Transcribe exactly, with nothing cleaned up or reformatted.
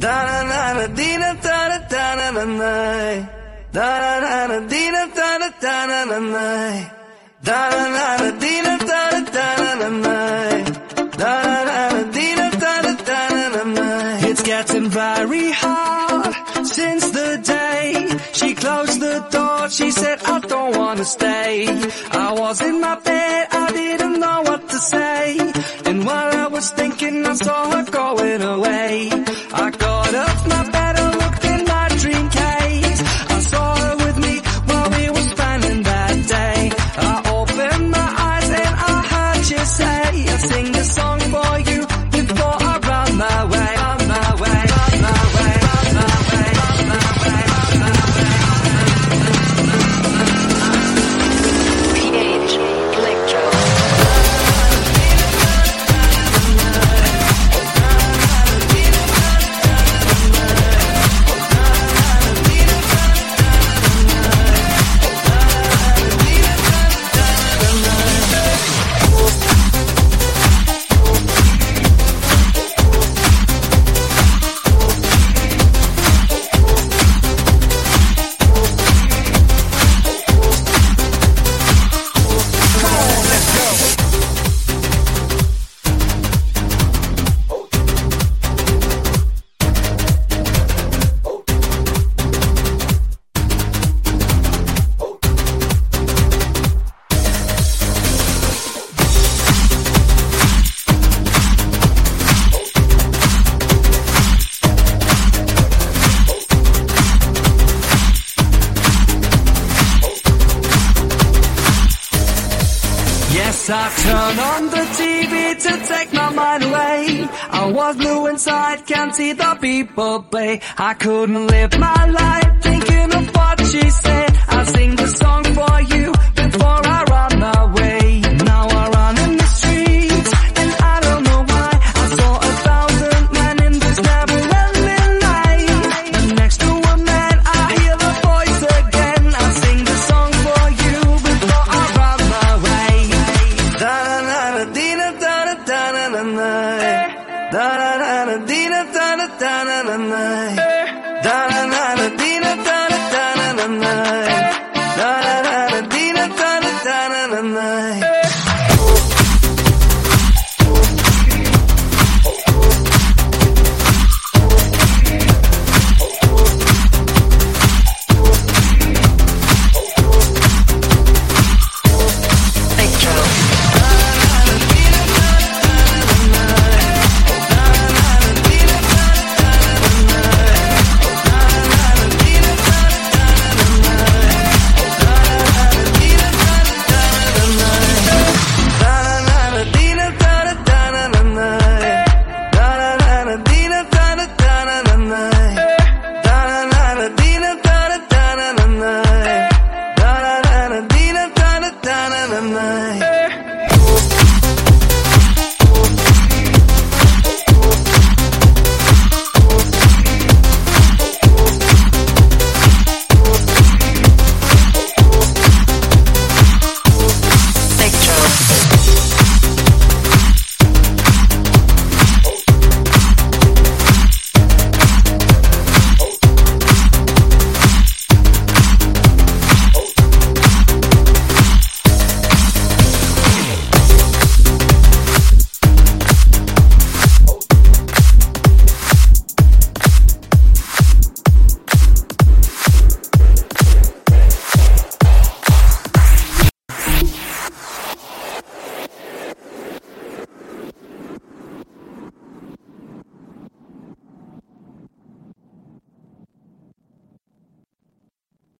Da na na na dina da da da na na na. Da na na na dina da da da na na na. Da na na na dina da da da na na na. Da na na na dina da da da na na na. It's getting very hard since the day she closed the door. She said I don't wanna stay. I was in my bed, I didn't know what to say. And while I was thinking, I saw her going away. I got up my bed and looked in my dream case. I saw her with me while we were spending that day. I opened my eyes and I heard you say, I'll sing the song for you before I run my way. Run my way, run my way, run my way, run my way, run my way. P H Electro. I turn on the T V to take my mind away. I was blue inside, can't see the people play. I couldn't live my life thinking of what she said. I sing the song for you before I run away. Now I run in the streets and I don't know why. I saw a thousand men in this never-ending night. And next to a man I hear the voice again. I sing the song for you before I run away. Da na na na dina da da da na na na. Da na na na dina da da da na na na.